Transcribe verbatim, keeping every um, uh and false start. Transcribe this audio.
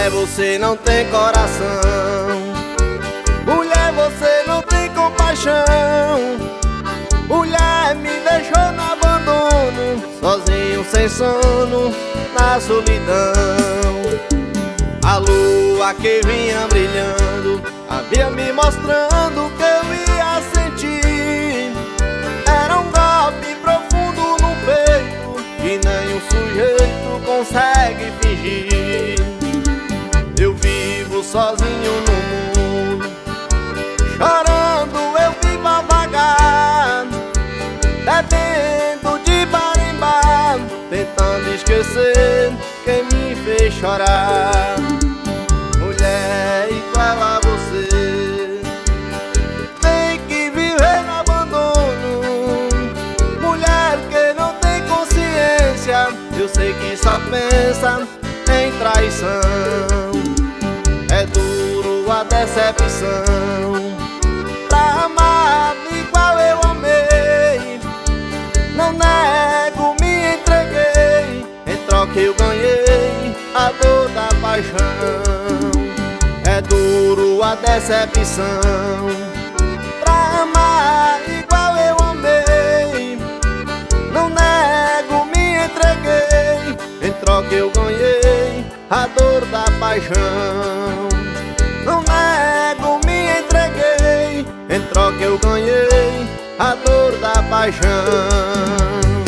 Mulher, você não tem coração. Mulher, você não tem compaixão. Mulher, me deixou no abandono, sozinho, sem sono, na solidão. A lua que vinha brilhando havia me mostrando que eu ia sentir. Era um golpe profundo no peito que nenhum sujeito consegue fingir. Eu vivo sozinho no mundo, chorando eu vivo a vagar, bebendo de bar em bar, tentando esquecer quem me fez chorar. Mulher igual a você tem que viver no abandono. Mulher que não tem consciência, eu sei que só pensa em traição. É duro a decepção, pra amar igual eu amei. Não nego, me entreguei, em troca eu ganhei a dor da paixão. É duro a decepção, pra amar igual eu amei. Não nego, me entreguei, em troca eu ganhei a dor da paixão. Não nego, me entreguei, em troca eu ganhei a dor da paixão.